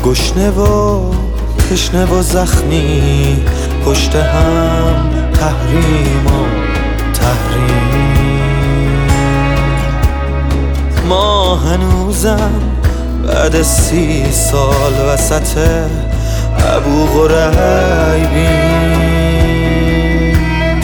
گشنه و تشنه و زخمی، پشت هم تحریم و تحریم. ما هنوزم بعد 30 سال وسط ابو غریبیم.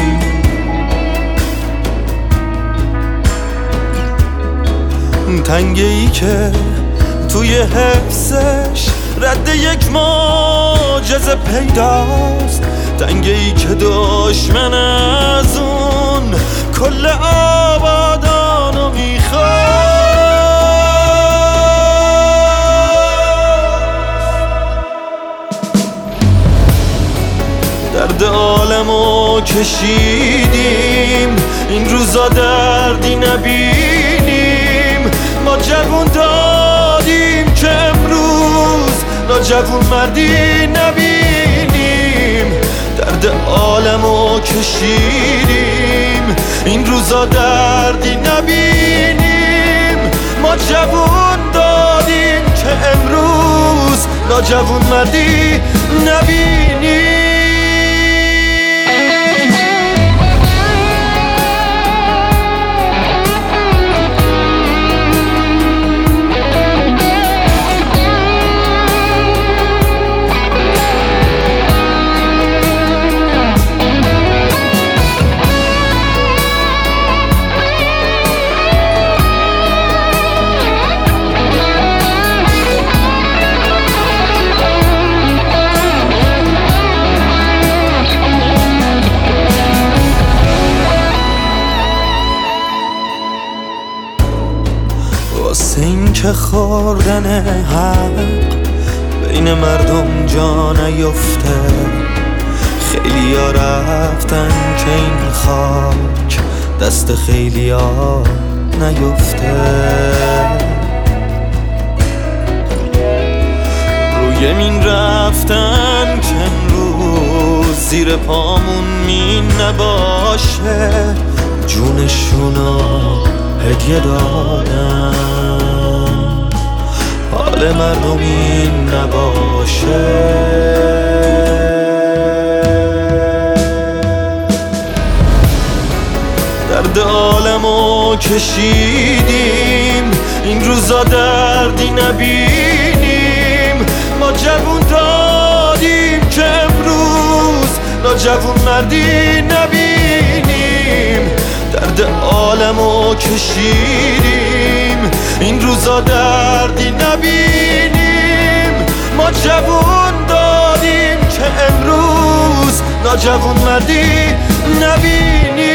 تنگه ای که توی حفظش رد یک معجزه پیداست، تنگه ای که دشمن از اون کل آبادانو میخواد. درد عالمو کشیدیم، این روزا دردی نبینیم. ما جوون دادیم که امروز ناجوون مردی نبینیم. درد عالمو کشیدیم، این روزا دردی نبینیم. ما جوون دادیم که امروز ناجوون مردی نبینیم. واسه این که خوردن حق بین مردم جا نیفته، خیلی ها رفتن که این خاک دست خیلی ها نیفته. روی این رفتن که امروز زیر پامون مین نباشه، جونشونو هدیه دادن، حال مردم این نباشه. درد عالمو کشیدیم، این روزا دردی نبینیم. ما جوون دادیم که امروز ناجوون مردی نبینیم. درد عالمو کشیدیم، این روزا دردی نبینیم. ما جوون دادیم که امروز ناجوون مردی نبینیم.